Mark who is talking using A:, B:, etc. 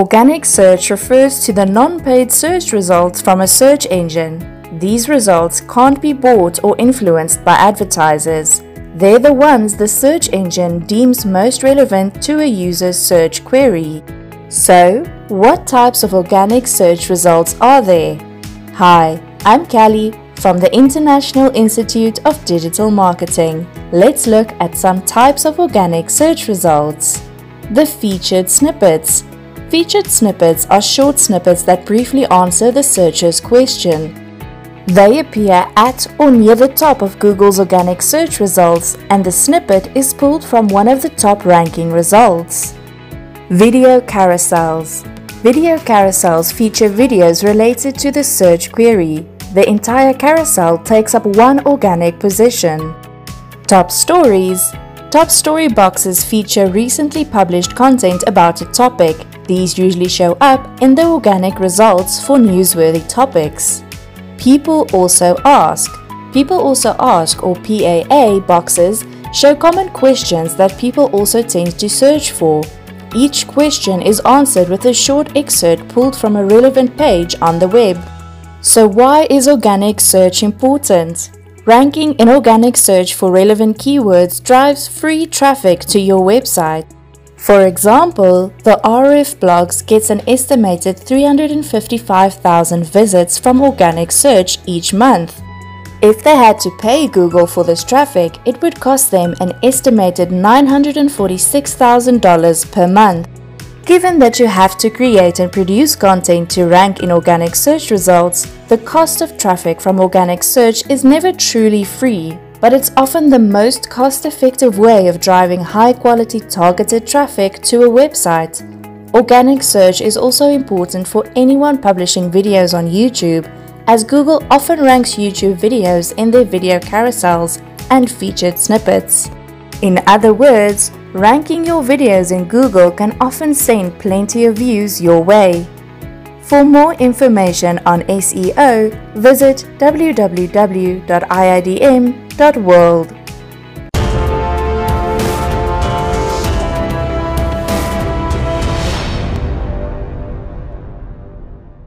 A: Organic search refers to the non-paid search results from a search engine. These results can't be bought or influenced by advertisers. They're the ones the search engine deems most relevant to a user's search query. So, what types of organic search results are there? Hi, I'm Callie from the International Institute of Digital Marketing. Let's look at some types of organic search results. The featured snippets. Featured snippets are short snippets that briefly answer the searcher's question. They appear at or near the top of Google's organic search results, and the snippet is pulled from one of the top ranking results. Video carousels. Video carousels feature videos related to the search query. The entire carousel takes up one organic position. Top stories. Top story boxes feature recently published content about a topic. These usually show up in the organic results for newsworthy topics. People also ask. People also ask, or PAA boxes, show common questions that people also tend to search for. Each question is answered with a short excerpt pulled from a relevant page on the web. So why is organic search important? Ranking in organic search for relevant keywords drives free traffic to your website. For example, the RF Blogs gets an estimated 355,000 visits from organic search each month. If they had to pay Google for this traffic, it would cost them an estimated $946,000 per month. Given that you have to create and produce content to rank in organic search results, the cost of traffic from organic search is never truly free, but it's often the most cost-effective way of driving high-quality targeted traffic to a website. Organic search is also important for anyone publishing videos on YouTube, as Google often ranks YouTube videos in their video carousels and featured snippets. In other words, ranking your videos in Google can often send plenty of views your way. For more information on SEO, visit www.iidm.world.